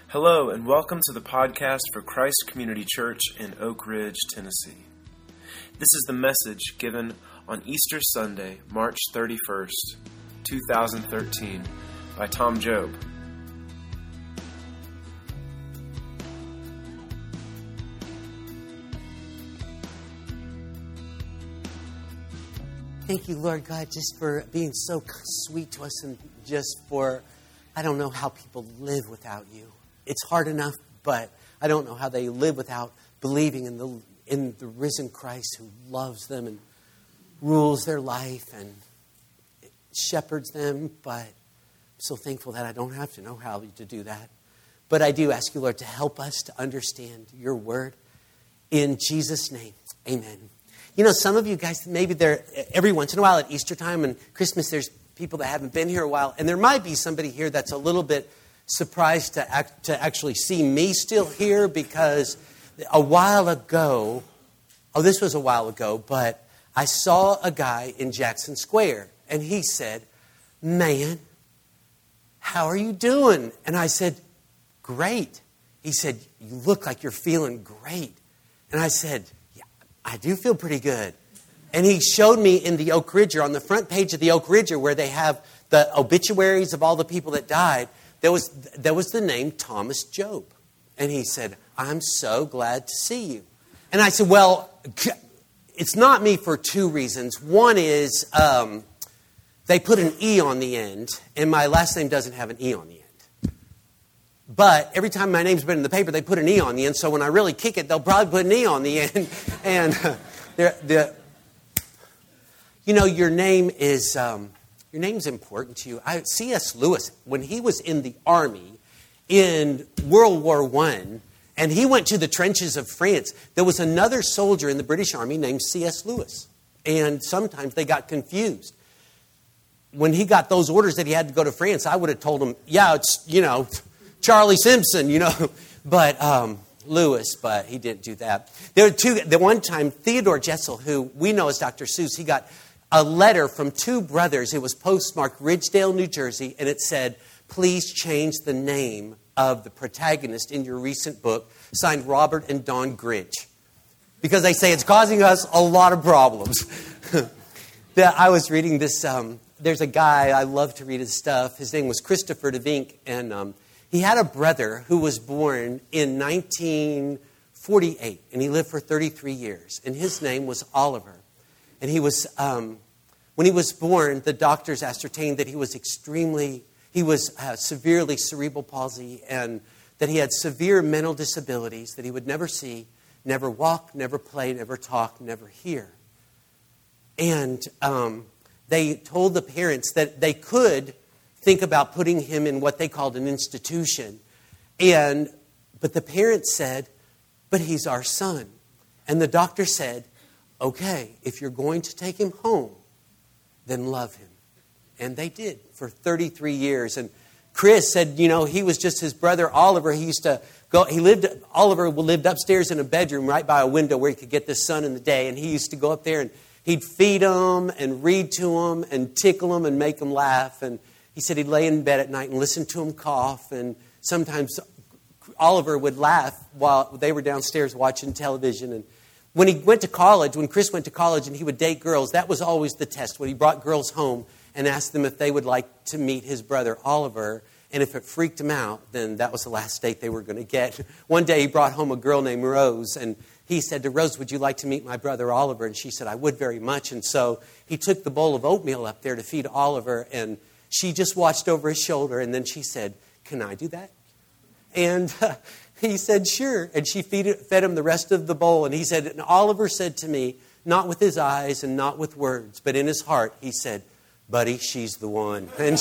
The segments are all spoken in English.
Hello, and welcome to the podcast for Christ Community Church in Oak Ridge, Tennessee. This is the message given on Easter Sunday, March 31st, 2013, by Tom Job. Thank you, Lord God, just for being so sweet to us and just for, I don't know how people live without you. It's hard enough, but I don't know how they live without believing in the risen Christ who loves them and rules their life and shepherds them. But I'm so thankful that I don't have to know how to do that. But I do ask you, Lord, to help us to understand your word. In Jesus' name, amen. You know, some of you guys, maybe every once in a while at Easter time and Christmas, there's people that haven't been here a while. And there might be somebody here that's a little bit surprised to actually see me still here, because a while ago, this was a while ago, but I saw a guy in Jackson Square, and he said, "Man, how are you doing?" And I said, "Great." He said, "You look like you're feeling great." And I said, "Yeah, I do feel pretty good." And he showed me in the Oak Ridger, on the front page of the Oak Ridger, where they have the obituaries of all the people that died, there was the name Thomas Job. And he said, "I'm so glad to see you." And I said, "Well, it's not me for two reasons. One is they put an E on the end, and my last name doesn't have an E on the end. But every time my name's been in the paper, they put an E on the end. So when I really kick it, they'll probably put an E on the end. And your name is your name's important to you. C.S. Lewis, when he was in the army in World War I, and he went to the trenches of France, there was another soldier in the British Army named C.S. Lewis. And sometimes they got confused. When he got those orders that he had to go to France, I would have told him, "Yeah, it's, Charlie Simpson, But Lewis, but he didn't do that. There were two. The one time, Theodore Jessel, who we know as Dr. Seuss, he got a letter from two brothers. It was postmarked Ridgedale, New Jersey, and it said, "Please change the name of the protagonist in your recent book, signed Robert and Dawn Grinch," because they say it's causing us a lot of problems. I was reading this. There's a guy, I love to read his stuff. His name was Christopher DeVink, and he had a brother who was born in 1948, and he lived for 33 years, and his name was Oliver. And he was, when he was born, the doctors ascertained that he was severely cerebral palsy, and that he had severe mental disabilities, that he would never see, never walk, never play, never talk, never hear. And they told the parents that they could think about putting him in what they called an institution. But the parents said, "But he's our son." And the doctor said, "Okay, if you're going to take him home, then love him." And they did for 33 years. And Chris said, he was just his brother Oliver. He used to go, Oliver lived upstairs in a bedroom right by a window where he could get the sun in the day. And he used to go up there and he'd feed him and read to him and tickle him and make him laugh. And he said he'd lay in bed at night and listen to him cough. And sometimes Oliver would laugh while they were downstairs watching television. And when Chris went to college and he would date girls, that was always the test. When he brought girls home and asked them if they would like to meet his brother Oliver, and if it freaked him out, then that was the last date they were going to get. One day he brought home a girl named Rose, and he said to Rose, "Would you like to meet my brother Oliver?" And she said, "I would very much." And so he took the bowl of oatmeal up there to feed Oliver, and she just watched over his shoulder, and then she said, "Can I do that?" And he said, "Sure." And she fed him the rest of the bowl. And he said, "And Oliver said to me, not with his eyes and not with words, but in his heart, he said, 'Buddy, she's the one.'" And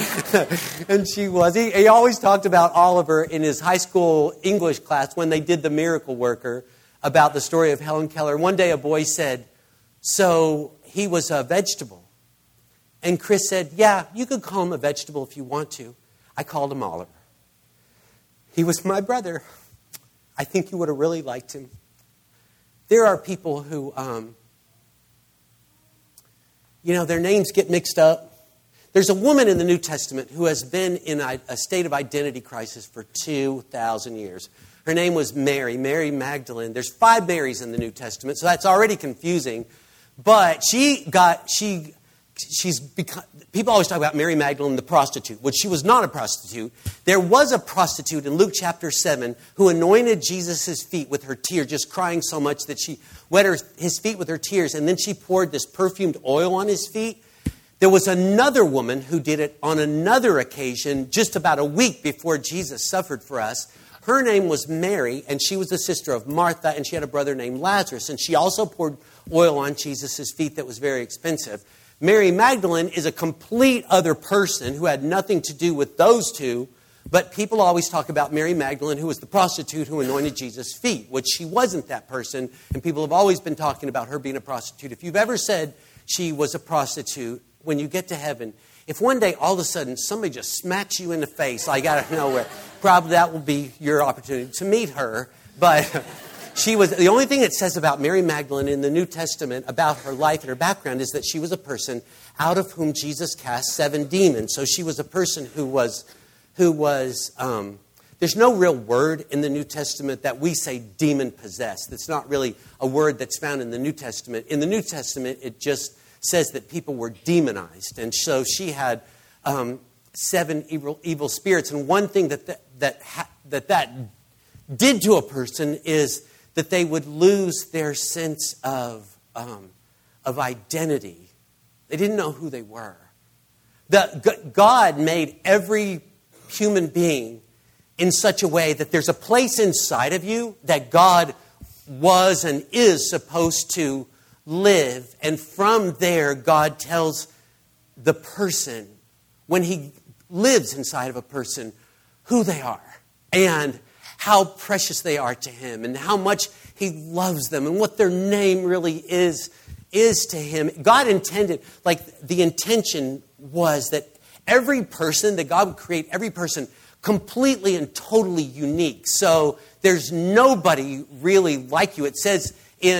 she was. He always talked about Oliver in his high school English class when they did The Miracle Worker, about the story of Helen Keller. One day a boy said, "So he was a vegetable?" And Chris said, "Yeah, you could call him a vegetable if you want to. I called him Oliver. He was my brother. I think you would have really liked him." There are people who, their names get mixed up. There's a woman in the New Testament who has been in a state of identity crisis for 2,000 years. Her name was Mary Magdalene. There's 5 Marys in the New Testament, so that's already confusing. But she's become, people always talk about Mary Magdalene, the prostitute, which she was not a prostitute. There was a prostitute in Luke chapter 7 who anointed Jesus' feet with her tears, just crying so much that she wet his feet with her tears, and then she poured this perfumed oil on his feet. There was another woman who did it on another occasion just about a week before Jesus suffered for us. Her name was Mary, and she was the sister of Martha, and she had a brother named Lazarus, and she also poured oil on Jesus' feet that was very expensive. Mary Magdalene is a complete other person who had nothing to do with those two, but people always talk about Mary Magdalene, who was the prostitute who anointed Jesus' feet, which she wasn't that person, and people have always been talking about her being a prostitute. If you've ever said she was a prostitute, when you get to heaven, if one day all of a sudden somebody just smacks you in the face, like out of nowhere, probably that will be your opportunity to meet her. But she was the only thing it says about Mary Magdalene in the New Testament about her life and her background is that she was a person out of whom Jesus cast 7 demons. So she was a person who was. There's no real word in the New Testament that we say demon possessed. It's not really a word that's found in the New Testament. In the New Testament, it just says that people were demonized. And so she had 7 evil spirits. And one thing that did to a person is that they would lose their sense of identity. They didn't know who they were. God made every human being in such a way that there's a place inside of you that God was and is supposed to live, and from there God tells the person, when he lives inside of a person, who they are and how precious they are to him and how much he loves them and what their name really is to him. God intended, the intention was that every person, that God would create every person completely and totally unique. So there's nobody really like you. It says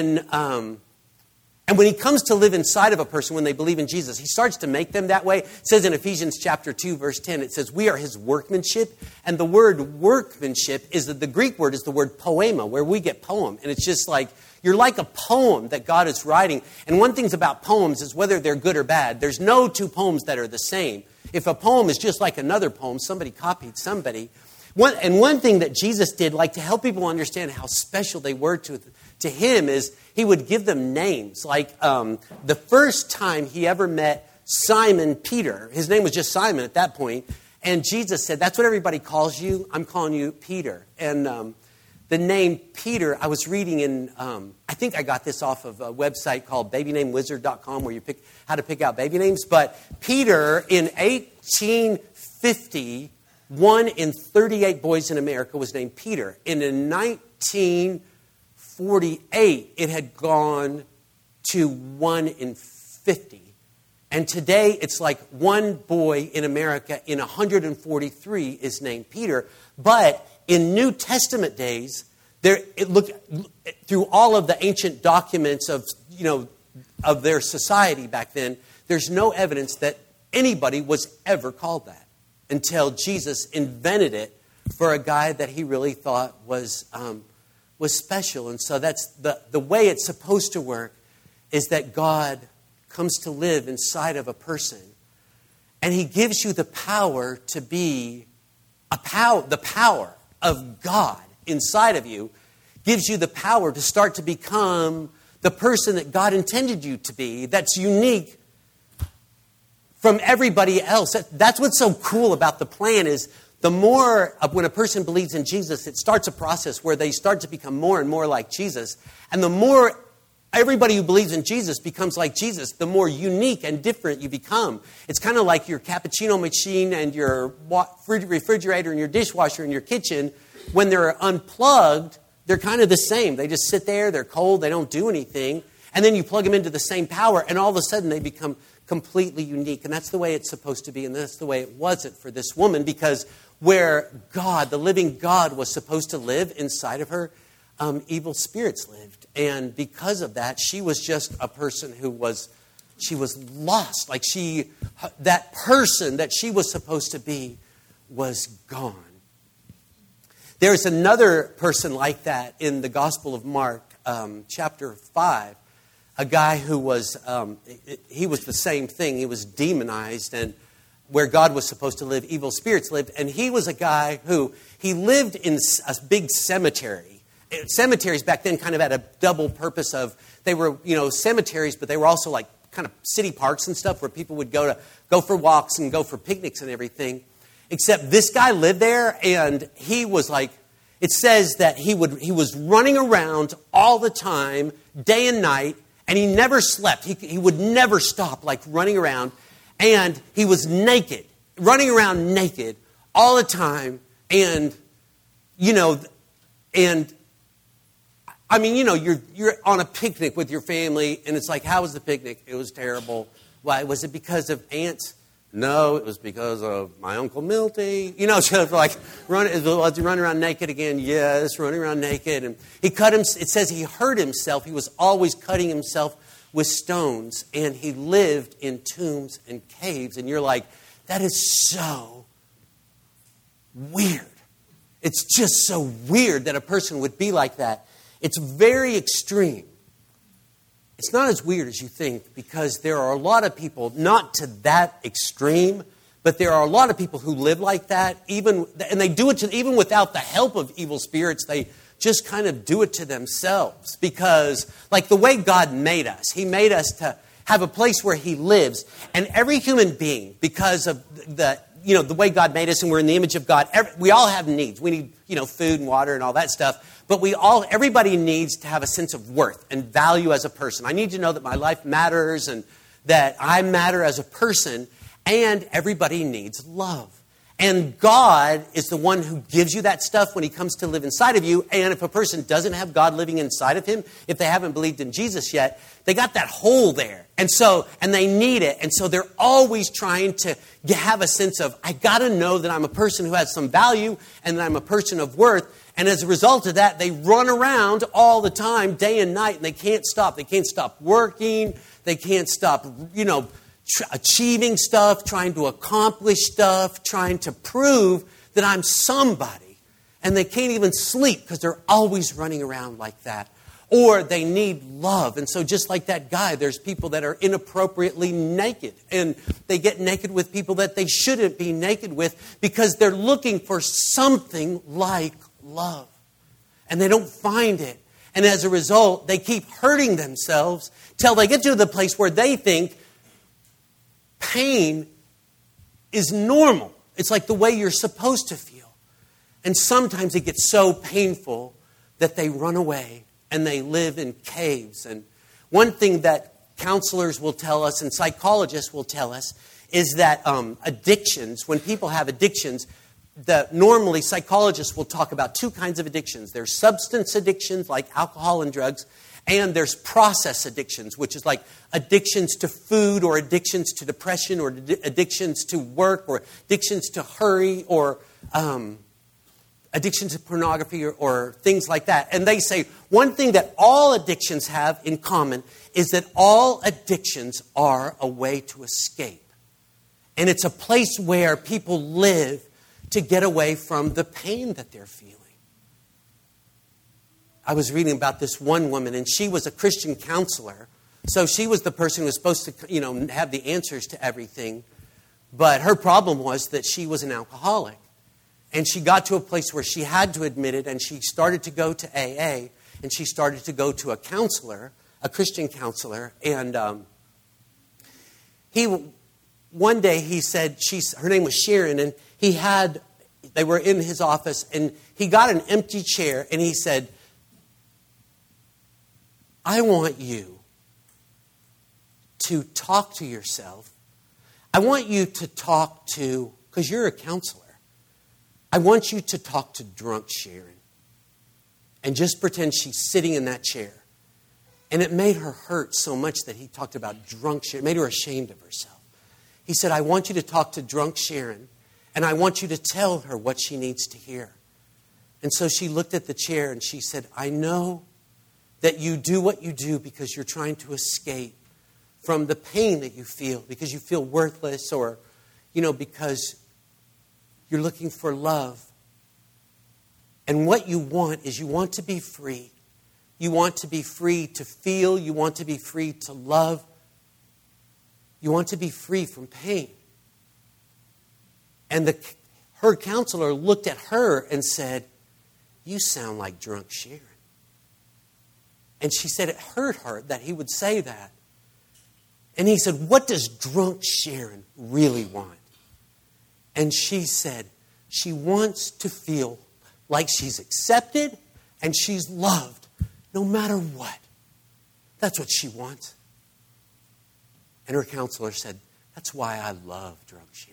and when he comes to live inside of a person, when they believe in Jesus, he starts to make them that way. It says in Ephesians chapter 2, verse 10, it says, we are his workmanship. And the word workmanship is the Greek word is the word poema, where we get poem. And it's just like, you're like a poem that God is writing. And one thing about poems is whether they're good or bad, there's no 2 poems that are the same. If a poem is just like another poem, somebody copied somebody. One thing that Jesus did, to help people understand how special they were to him, is he would give them names. The first time he ever met Simon Peter, his name was just Simon at that point, and Jesus said, that's what everybody calls you. I'm calling you Peter. And the name Peter, I was reading in, I think I got this off of a website called babynamewizard.com where you pick how to pick out baby names. But Peter, in 1850, 1 in 38 boys in America was named Peter. And in 1948, it had gone to 1 in 50. And today, it's like 1 boy in America in 143 is named Peter. But in New Testament days, through all of the ancient documents of their society back then, there's no evidence that anybody was ever called that until Jesus invented it for a guy that he really thought was special. And so that's the way it's supposed to work, is that God comes to live inside of a person, and he gives you the power to be the power of God inside of you gives you the power to start to become the person that God intended you to be, that's unique from everybody else. That's what's so cool about the plan, is the more, when a person believes in Jesus, it starts a process where they start to become more and more like Jesus. And the more everybody who believes in Jesus becomes like Jesus, the more unique and different you become. It's kind of like your cappuccino machine and your refrigerator and your dishwasher in your kitchen. When they're unplugged, they're kind of the same. They just sit there, they're cold, they don't do anything. And then you plug them into the same power, and all of a sudden they become completely unique. And that's the way it's supposed to be, and that's the way it wasn't for this woman, because where God, the living God, was supposed to live inside of her, evil spirits lived. And because of that, she was just a person who was She was lost. Like that person that she was supposed to be was gone. There's another person like that in the Gospel of Mark, chapter 5. A guy who was, he was the same thing. He was demonized, and where God was supposed to live, evil spirits lived. And he was a guy who, he lived in a big cemetery. Cemeteries back then kind of had a double purpose of, they were, cemeteries, but they were also like kind of city parks and stuff where people would go for walks and go for picnics and everything. Except this guy lived there, and he was like, it says that he was running around all the time, day and night, and he never slept. He would never stop, like running around. And he was naked, running around naked all the time. And, you're on a picnic with your family, and it's like, how was the picnic? It was terrible. Why? Was it because of ants? No, it was because of my Uncle Milty. Was he running around naked again? Yes, running around naked. And it says he hurt himself. He was always cutting himself with stones. And he lived in tombs and caves. And you're like, that is so weird. It's just so weird that a person would be like that. It's very extreme. It's not as weird as you think, because there are a lot of people, not to that extreme, but there are a lot of people who live like that, and they do it even without the help of evil spirits. They just kind of do it to themselves, because like the way God made us, He made us to have a place where He lives, and every human being, because of the way God made us, and we're in the image of God, we all have needs. We need, food and water and all that stuff. But everybody needs to have a sense of worth and value as a person. I need to know that my life matters and that I matter as a person. And everybody needs love. And God is the one who gives you that stuff when He comes to live inside of you. And if a person doesn't have God living inside of him, if they haven't believed in Jesus yet, they got that hole there. And they need it. And so they're always trying to have a sense of, I got to know that I'm a person who has some value and that I'm a person of worth. And as a result of that, they run around all the time, day and night, and they can't stop. They can't stop working. They can't stop, achieving stuff, trying to accomplish stuff, trying to prove that I'm somebody. And they can't even sleep because they're always running around like that. Or they need love. And so just like that guy, there's people that are inappropriately naked. And they get naked with people that they shouldn't be naked with because they're looking for something like love. And they don't find it. And as a result, they keep hurting themselves till they get to the place where they think pain is normal. It's like the way you're supposed to feel. And sometimes it gets so painful that they run away and they live in caves. And one thing that counselors will tell us and psychologists will tell us is that addictions, when people have addictions, normally psychologists will talk about two kinds of addictions. There's substance addictions like alcohol and drugs, and there's process addictions, which is like addictions to food or addictions to depression or addictions to work or addictions to hurry or addiction to pornography or things like that. And they say one thing that all addictions have in common is that all addictions are a way to escape. And it's a place where people live to get away from the pain that they're feeling. I was reading about this one woman, and she was a Christian counselor. So she was the person who was supposed to, have the answers to everything. But her problem was that she was an alcoholic. And she got to a place where she had to admit it, and she started to go to AA, and she started to go to a counselor, a Christian counselor. And one day he said, her name was Sharon, and they were in his office, and he got an empty chair, and he said, I want you to talk to yourself. I want you to talk to, because you're a counselor, I want you to talk to drunk Sharon and just pretend she's sitting in that chair. And it made her hurt so much that he talked about drunk Sharon. It made her ashamed of herself. He said, I want you to talk to drunk Sharon, and I want you to tell her what she needs to hear. And so she looked at the chair and she said, I know that you do what you do because you're trying to escape from the pain that you feel because you feel worthless or, because you're looking for love. And what you want is you want to be free. You want to be free to feel. You want to be free to love. You want to be free from pain. And her counselor looked at her and said, "You sound like drunk Sharon." And she said it hurt her that he would say that. And he said, "What does drunk Sharon really want?" And she said, she wants to feel like she's accepted and she's loved no matter what. That's what she wants. And her counselor said, "That's why I love drunk Sharon."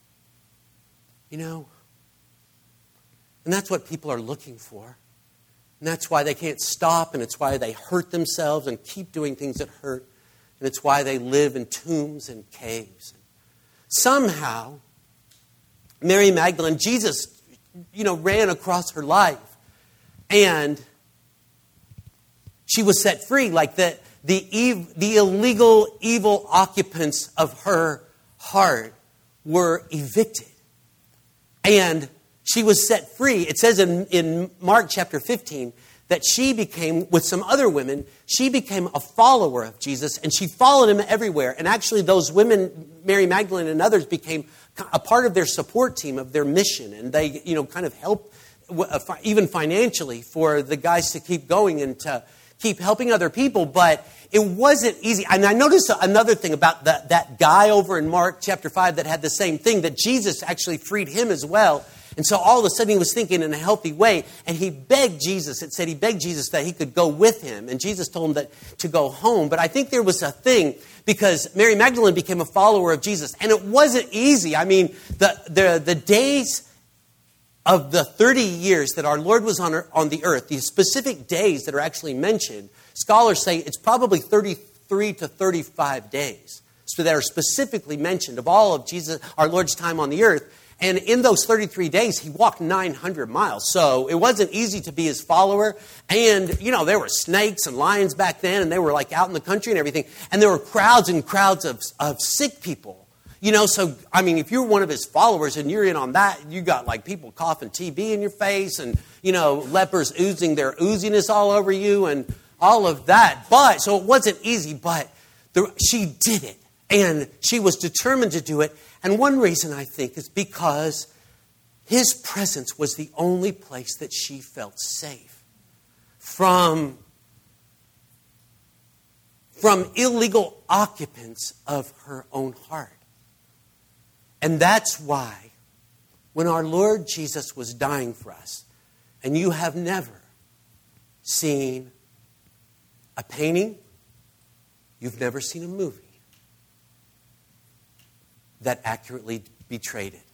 And that's what people are looking for. And that's why they can't stop, and it's why they hurt themselves and keep doing things that hurt. And it's why they live in tombs and caves. Somehow, Mary Magdalene, Jesus, ran across her life. And she was set free, like the illegal, evil occupants of her heart were evicted. And she was set free. It says in Mark chapter 15 that she became, with some other women, she became a follower of Jesus, and she followed him everywhere. And actually those women, Mary Magdalene and others, became a part of their support team of their mission. And they, kind of helped, even financially, for the guys to keep going and to keep helping other people. But it wasn't easy. And I noticed another thing about that guy over in Mark chapter 5 that had the same thing, that Jesus actually freed him as well. And so all of a sudden he was thinking in a healthy way, and he begged Jesus. It said he begged Jesus that he could go with him, and Jesus told him to go home. But I think there was a thing, because Mary Magdalene became a follower of Jesus, and it wasn't easy. I mean, the days of the 30 years that our Lord was on the earth, these specific days that are actually mentioned, scholars say it's probably 33 to 35 days. So that are specifically mentioned of all of Jesus, our Lord's time on the earth. And in those 33 days, he walked 900 miles. So it wasn't easy to be his follower. And, there were snakes and lions back then, and they were like out in the country and everything. And there were crowds and crowds of sick people. So, if you're one of his followers and you're in on that, you got like people coughing TB in your face and, lepers oozing their ooziness all over you and all of that. So it wasn't easy, but she did it. And she was determined to do it. And one reason, I think, is because his presence was the only place that she felt safe from illegal occupants of her own heart. And that's why when our Lord Jesus was dying for us, and you have never seen a painting, you've never seen a movie that accurately betrayed it.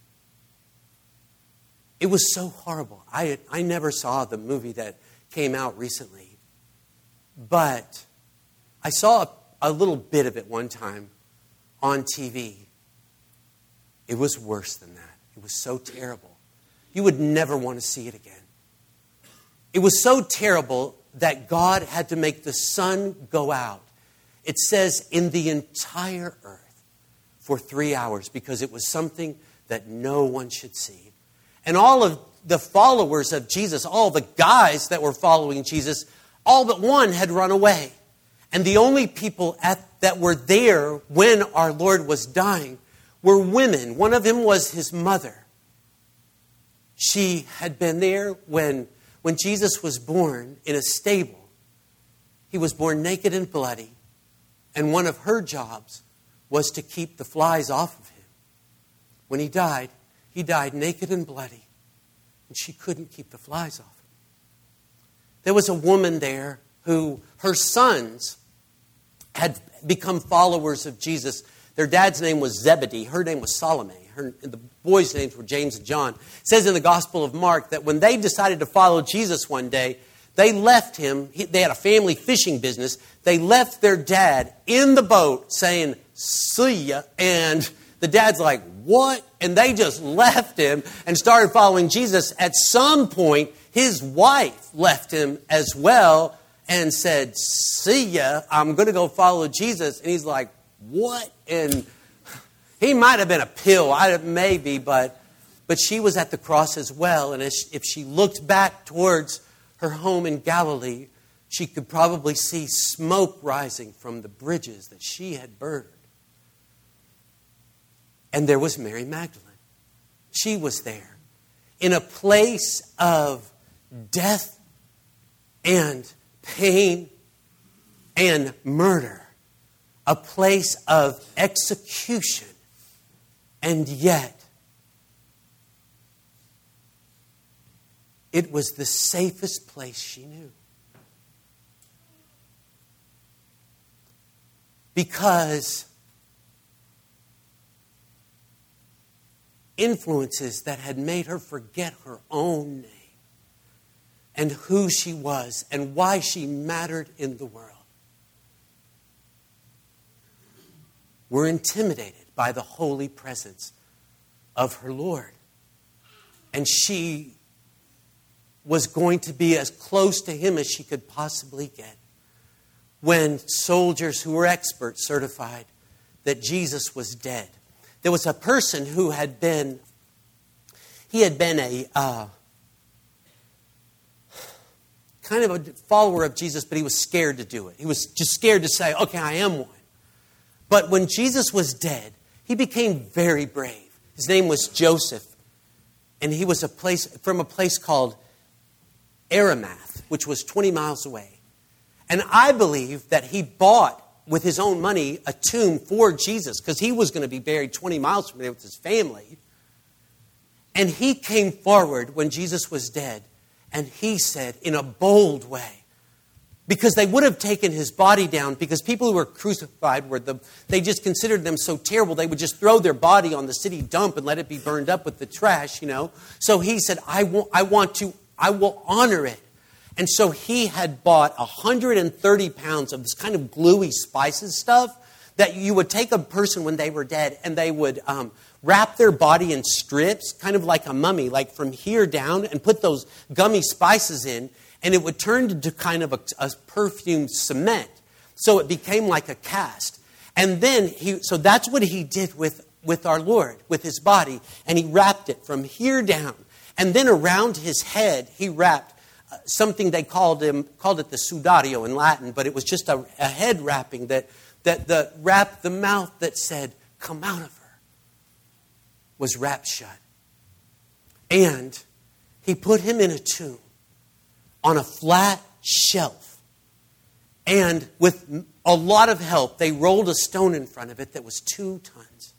It was so horrible. I never saw the movie that came out recently, but I saw a little bit of it one time on TV. It was worse than that. It was so terrible. You would never want to see it again. It was so terrible that God had to make the sun go out. It says in the entire earth for 3 hours, because it was something that no one should see. And all of the followers of Jesus, all the guys that were following Jesus, all but one had run away. And the only people that were there when our Lord was dying were women. One of them was his mother. She had been there when Jesus was born in a stable. He was born naked and bloody. And one of her jobs was to keep the flies off of him. When he died naked and bloody. And she couldn't keep the flies off him. There was a woman there who, her sons had become followers of Jesus. Their dad's name was Zebedee. Her name was Salome. The boys' names were James and John. It says in the Gospel of Mark that when they decided to follow Jesus one day, they left him. They had a family fishing business. They left their dad in the boat saying, "See ya." And the dad's like, "What?" And they just left him and started following Jesus. At some point, his wife left him as well. and said, see ya, I'm going to go follow Jesus. And he's like, what? And he might have been a pill, maybe, but she was at the cross as well. And if she looked back towards her home in Galilee, she could probably see smoke rising from the bridges that she had burned. And there was Mary Magdalene. She was there in a place of death and pain and murder, a place of execution, and yet it was the safest place she knew. Because influences that had made her forget her own name and who she was and why she mattered in the world were intimidated by the holy presence of her Lord. And she was going to be as close to him as she could possibly get when soldiers who were experts certified that Jesus was dead. There was a person who had been a kind of a follower of Jesus, but he was scared to do it. He was just scared to say, okay, I am one. But when Jesus was dead, he became very brave. His name was Joseph, and he was from a place called Arimathea, which was 20 miles away. And I believe that he bought, with his own money, a tomb for Jesus, because he was going to be buried 20 miles from there with his family. And he came forward when Jesus was dead, and he said, in a bold way, because they would have taken his body down, because people who were crucified, they just considered them so terrible, they would just throw their body on the city dump and let it be burned up with the trash, So he said, I will honor it. And so he had bought 130 pounds of this kind of gluey spices stuff that you would take a person when they were dead and they would wrap their body in strips, kind of like a mummy, like from here down, and put those gummy spices in, and it would turn into kind of a perfumed cement. So it became like a cast. And then so that's what he did with our Lord, with his body, and he wrapped it from here down. And then around his head, he wrapped something they called it the sudario in Latin, but it was just a head wrapping that wrapped the mouth that said, come out of her, was wrapped shut. And he put him in a tomb on a flat shelf. And with a lot of help, they rolled a stone in front of it that was 2 tons.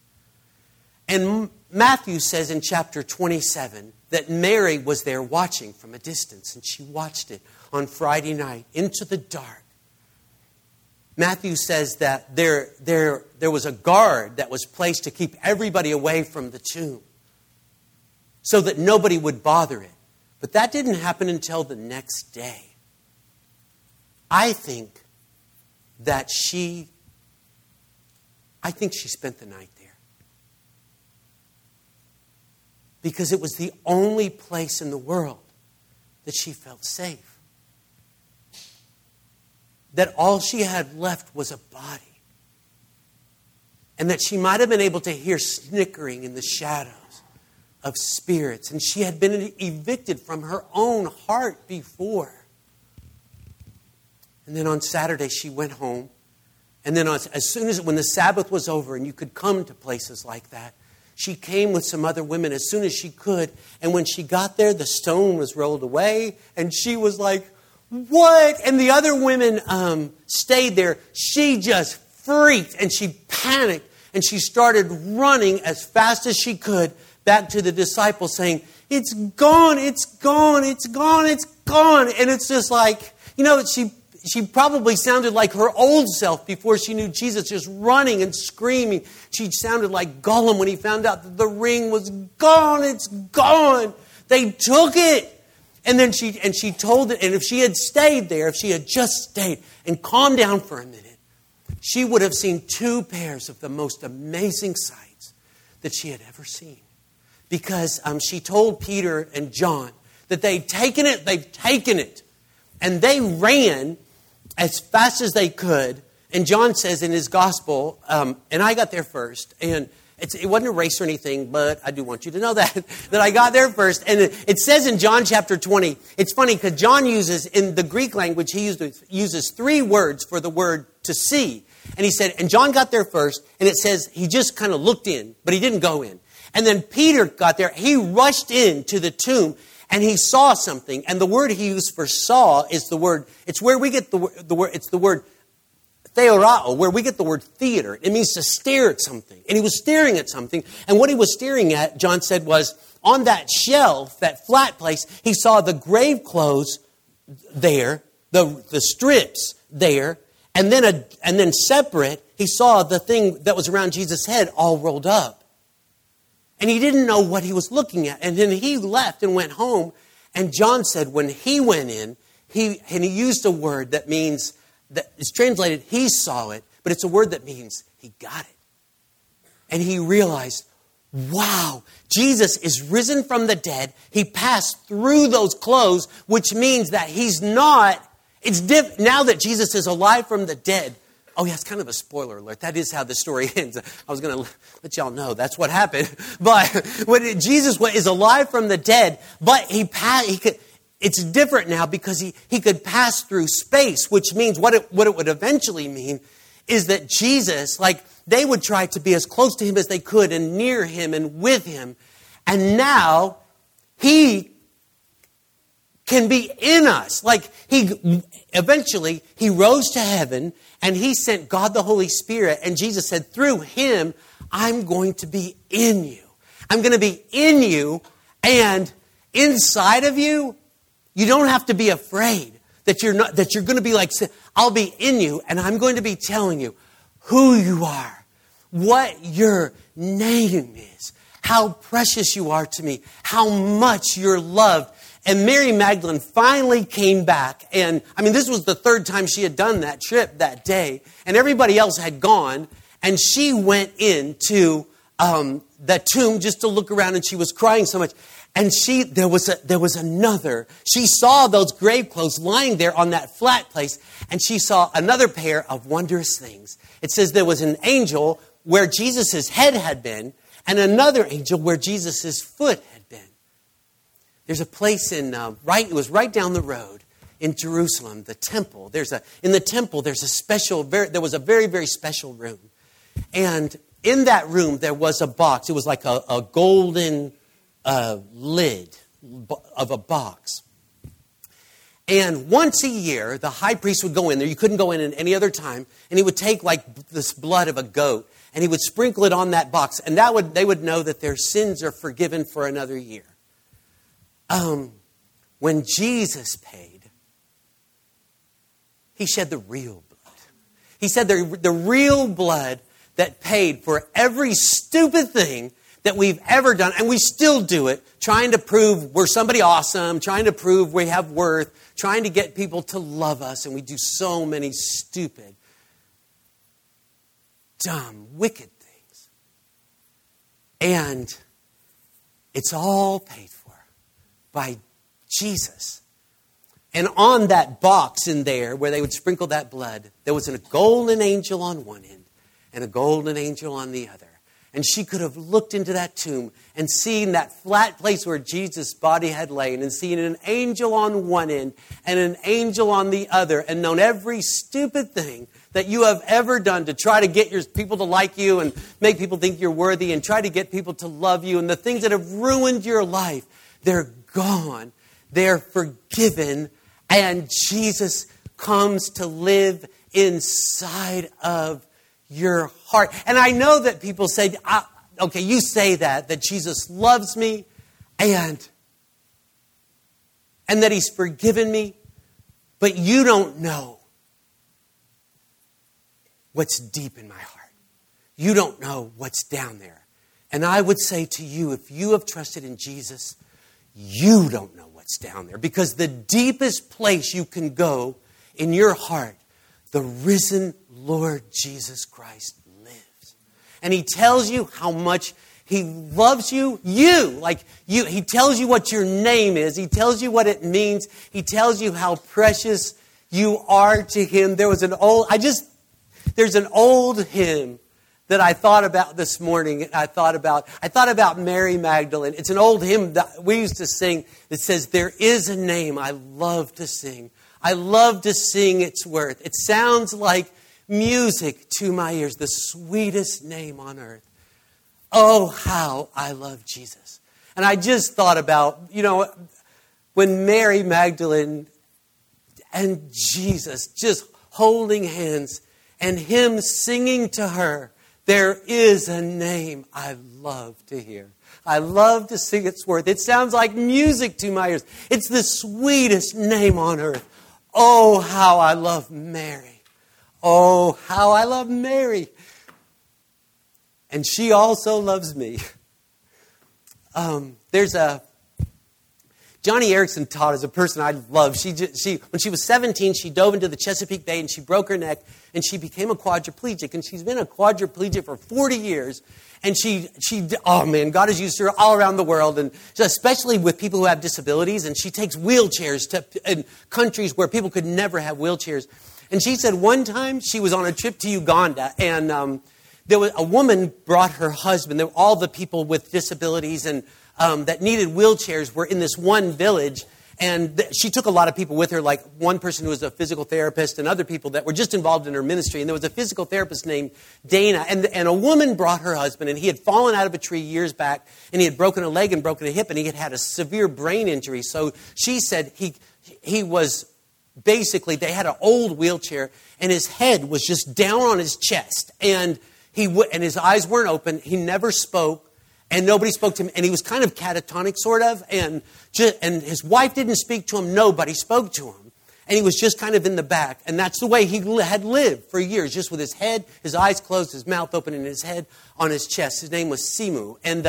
And Matthew says in chapter 27 that Mary was there watching from a distance, and she watched it on Friday night into the dark. Matthew says that there was a guard that was placed to keep everybody away from the tomb so that nobody would bother it. But that didn't happen until the next day. I think she spent the night there. Because it was the only place in the world that she felt safe. That all she had left was a body. And that she might have been able to hear snickering in the shadows of spirits. And she had been evicted from her own heart before. And then on Saturday she went home. And then when the Sabbath was over and you could come to places like that, she came with some other women as soon as she could. And when she got there, the stone was rolled away. And she was like, what? And the other women stayed there. She just freaked and she panicked. And she started running as fast as she could back to the disciples saying, it's gone, it's gone, it's gone, it's gone. And it's just like, she probably sounded like her old self before she knew Jesus, just running and screaming. She sounded like Gollum when he found out that the ring was gone. It's gone. They took it. And then she told it. And if she had stayed there, if she had just stayed and calmed down for a minute, she would have seen 2 pairs of the most amazing sights that she had ever seen. Because she told Peter and John that they've taken it. And they ran as fast as they could. And John says in his gospel, and I got there first, and it wasn't a race or anything, but I do want you to know that I got there first. And it says in John chapter 20, it's funny because John uses, in the Greek language, he uses 3 words for the word to see. And he said, and John got there first, and it says he just kind of looked in, but he didn't go in. And then Peter got there, he rushed into the tomb, and he saw something. And the word he used for saw is the word, it's where we get the word, it's the word theorao, where we get the word theater. It means to stare at something. And he was staring at something. And what he was staring at, John said, was on that shelf, that flat place, he saw the grave clothes there, the strips there, and then separate, he saw the thing that was around Jesus' head all rolled up. And he didn't know what he was looking at. And then he left and went home. And John said when he went in, he used a word that means, that is translated, he saw it, but it's a word that means he got it. And he realized, wow, Jesus is risen from the dead. He passed through those clothes, which means that he's not, now that Jesus is alive from the dead. Oh yeah, it's kind of a spoiler alert. That is how the story ends. I was going to let y'all know that's what happened. But when Jesus is alive from the dead, but he could. It's different now because he could pass through space, which means what it would eventually mean is that Jesus, like they would try to be as close to him as they could and near him and with him. And now he can be in us. Like eventually he rose to heaven and he sent God the Holy Spirit. And Jesus said, through him, I'm going to be in you. I'm going to be in you, and inside of you, you don't have to be afraid that you're going to be like, I'll be in you, and I'm going to be telling you who you are, what your name is, how precious you are to me, how much you're loved. And Mary Magdalene finally came back. And I mean, this was the 3rd time she had done that trip that day. And everybody else had gone. And she went into the tomb just to look around, and she was crying so much. And there was another. She saw those grave clothes lying there on that flat place. And she saw another pair of wondrous things. It says there was an angel where Jesus' head had been, and another angel where Jesus' foot had been. There's a place it was right down the road in Jerusalem, the temple. In the temple, there was a very, very special room. And in that room, there was a box. It was like a golden lid of a box. And once a year, the high priest would go in there. You couldn't go in at any other time. And he would take like this blood of a goat, and he would sprinkle it on that box. And they would know that their sins are forgiven for another year. When Jesus paid, he shed the real blood. He said the real blood that paid for every stupid thing that we've ever done, and we still do it, trying to prove we're somebody awesome, trying to prove we have worth, trying to get people to love us, and we do so many stupid, dumb, wicked things. And it's all paid for by Jesus. And on that box in there where they would sprinkle that blood, there was a golden angel on one end and a golden angel on the other. And she could have looked into that tomb and seen that flat place where Jesus' body had lain, and seen an angel on one end and an angel on the other, and known every stupid thing that you have ever done to try to get your people to like you and make people think you're worthy and try to get people to love you, and the things that have ruined your life. They're gone. They're forgiven. And Jesus comes to live inside of your heart. And I know that people say, okay, you say that Jesus loves me and that he's forgiven me, but you don't know what's deep in my heart. You don't know what's down there. And I would say to you, if you have trusted in Jesus, you don't know what's down there, because the deepest place you can go in your heart, the risen Lord Jesus Christ lives. And he tells you how much he loves you. He tells you what your name is. He tells you what it means. He tells you how precious you are to him. There's an old hymn that I thought about this morning. I thought about Mary Magdalene. It's an old hymn that we used to sing that says, there is a name I love to sing. I love to sing its worth. It sounds like music to my ears, the sweetest name on earth. Oh, how I love Jesus. And I just thought about, when Mary Magdalene and Jesus just holding hands and him singing to her, there is a name I love to hear. I love to sing its worth. It sounds like music to my ears. It's the sweetest name on earth. Oh, how I love Mary. Oh, how I love Mary. And she also loves me. Johnny Erickson taught as a person I love. When she was 17, she dove into the Chesapeake Bay and she broke her neck and she became a quadriplegic. And she's been a quadriplegic for 40 years. And God has used her all around the world, and especially with people who have disabilities. And she takes wheelchairs in countries where people could never have wheelchairs. And she said one time she was on a trip to Uganda, and there was a woman brought her husband. All the people with disabilities and that needed wheelchairs were in this one village. And she took a lot of people with her, like one person who was a physical therapist and other people that were just involved in her ministry. And there was a physical therapist named Dana. And a woman brought her husband, and he had fallen out of a tree years back, and he had broken a leg and broken a hip, and he had had a severe brain injury. So she said he was basically, they had an old wheelchair, and his head was just down on his chest. And his eyes weren't open. He never spoke. And nobody spoke to him, and he was kind of catatonic, sort of, and his wife didn't speak to him. Nobody spoke to him, and he was just kind of in the back, and that's the way he had lived for years, just with his head, his eyes closed, his mouth open, and his head on his chest. His name was Simu, and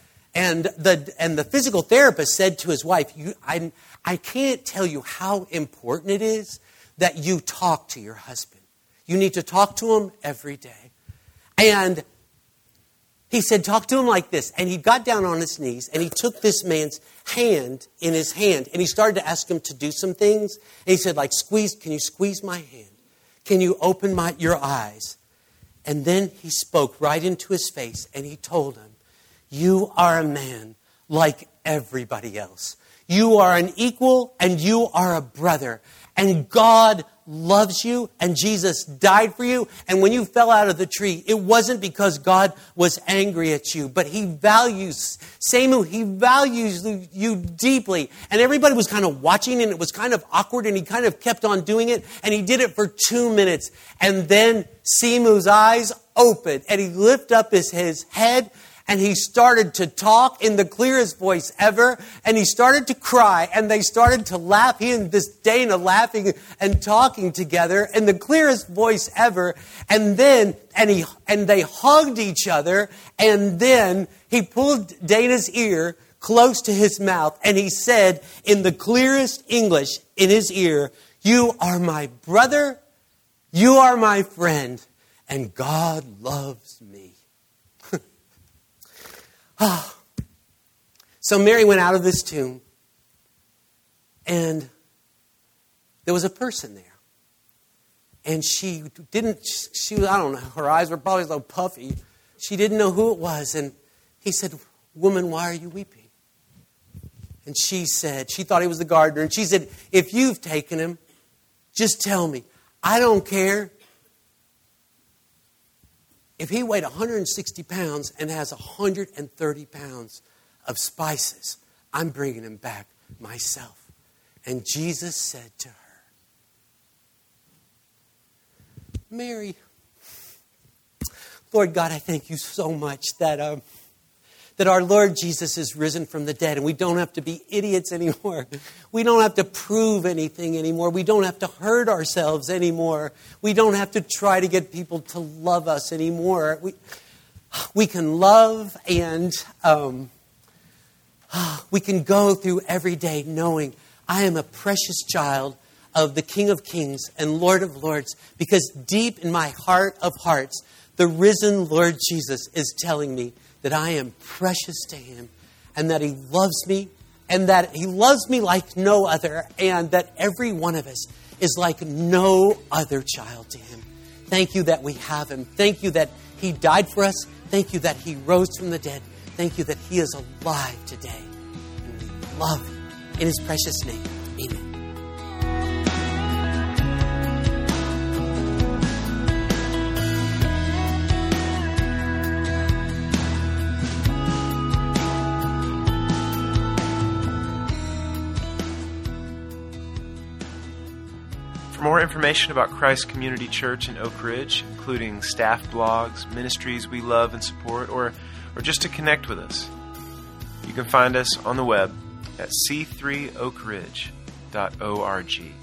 the physical therapist said to his wife, "I can't tell you how important it is that you talk to your husband. You need to talk to him every day," and he said, talk to him like this. And he got down on his knees and he took this man's hand in his hand and he started to ask him to do some things. And he said, can you squeeze my hand? Can you open your eyes? And then he spoke right into his face and he told him, you are a man like everybody else. You are an equal and you are a brother. And God loves you, and Jesus died for you. And when you fell out of the tree, it wasn't because God was angry at you, but he values you deeply. And everybody was kind of watching, and it was kind of awkward, and he kind of kept on doing it, and he did it for 2 minutes. And then Simu's eyes opened, and he lifted up his head, and he started to talk in the clearest voice ever. And he started to cry. And they started to laugh. He and this Dana laughing and talking together in the clearest voice ever. And then, and they hugged each other. And then he pulled Dana's ear close to his mouth. And he said in the clearest English in his ear, you are my brother. You are my friend. And God loves me. So Mary went out of this tomb, and there was a person there. And I don't know, her eyes were probably so puffy. She didn't know who it was. And he said, woman, why are you weeping? And she said, she thought he was the gardener. And she said, if you've taken him, just tell me. I don't care. If he weighed 160 pounds and has 130 pounds of spices, I'm bringing him back myself. And Jesus said to her, Mary, Lord God, I thank you so much that our Lord Jesus is risen from the dead, and we don't have to be idiots anymore. We don't have to prove anything anymore. We don't have to hurt ourselves anymore. We don't have to try to get people to love us anymore. We can love, and we can go through every day knowing I am a precious child of the King of Kings and Lord of Lords, because deep in my heart of hearts, the risen Lord Jesus is telling me that I am precious to him, and that he loves me, and that he loves me like no other, and that every one of us is like no other child to him. Thank you that we have him. Thank you that he died for us. Thank you that he rose from the dead. Thank you that he is alive today. And we love him. In his precious name, amen. For more information about Christ Community Church in Oak Ridge, including staff blogs, ministries we love and support, or just to connect with us, you can find us on the web at c3oakridge.org.